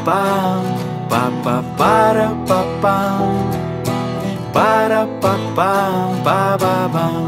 Пара-па-пам, па-па-пара-па-пам, пара-па-пам, па-ба-бам.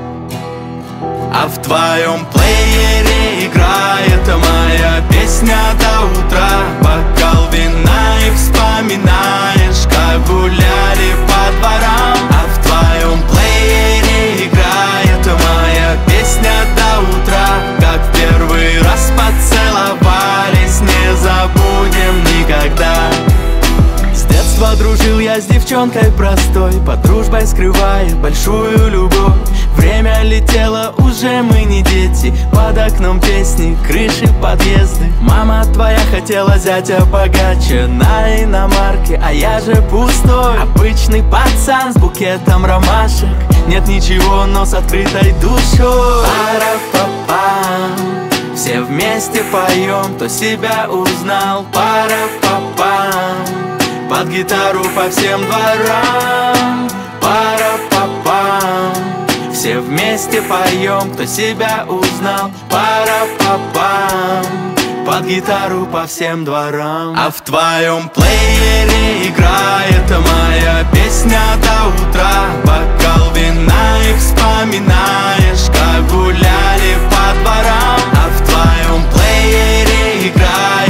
А в твоем плеере играет моя песня до утра. Бокал вина и вспоминаешь, как гуляли по дворам. А в твоем плеере играет моя песня до утра. Как в первый раз поцеловались, не забудем никогда. С детства дружил я с девчонкой простой, под дружбой скрывая большую любовь. Время летело, уже мы не дети, под окном песни, крыши, подъезды. Мама твоя хотела зятя богаче, на иномарке, а я же пустой. Обычный пацан с букетом ромашек, нет ничего, но с открытой душой. Пара-па-пам, все вместе поем, кто себя узнал. Пара-па-пам, под гитару по всем дворам. Пара-па-пам, все вместе поем, кто себя узнал. Пара-па-пам, под гитару по всем дворам. А в твоем плеере играет моя песня до утра. Бокал вина и вспоминаешь, как гуляли по дворам. А в твоем плеере играет